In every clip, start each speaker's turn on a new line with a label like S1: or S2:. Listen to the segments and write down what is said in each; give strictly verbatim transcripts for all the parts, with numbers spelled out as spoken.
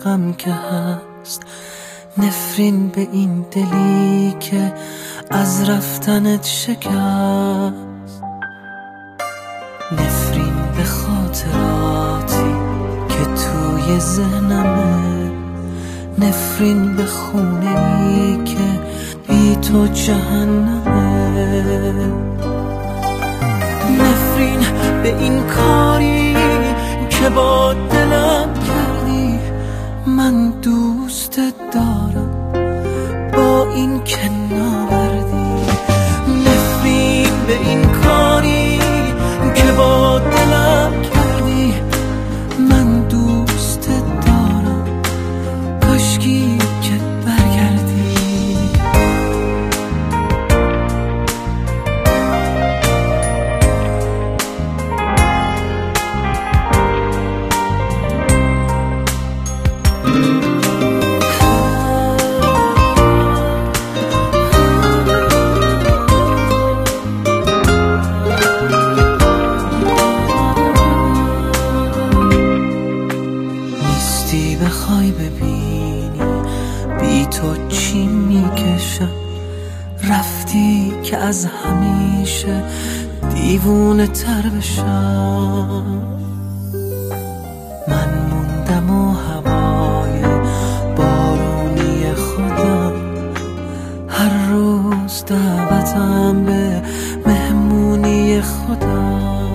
S1: غم که هست، نفرین به این دلی که از رفتنت شکست، نفرین به خاطراتی که توی ذهنمه، نفرین به خونه‌ای که بی تو جهنمه، نفرین به این کاری که با دلم کردی. من دوستت دارم با این که ناوردی، نفرین به این کاری که با دلم کردی. من دوستت دارم کاشکی که برگردی. بخوای ببینی بی تو چی میکشم، رفتی که از همیشه دیوونه تر بشم. من موندم و هوای بارونی خودم، هر روز دعوتم به مهمونی خودم.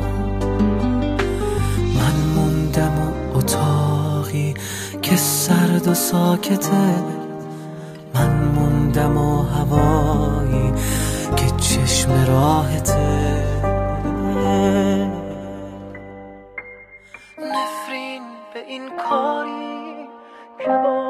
S1: من موندم و اتاقی که سرد و ساکته، من موندم و هوایی که چشم راحته. نفرین به این کاری که با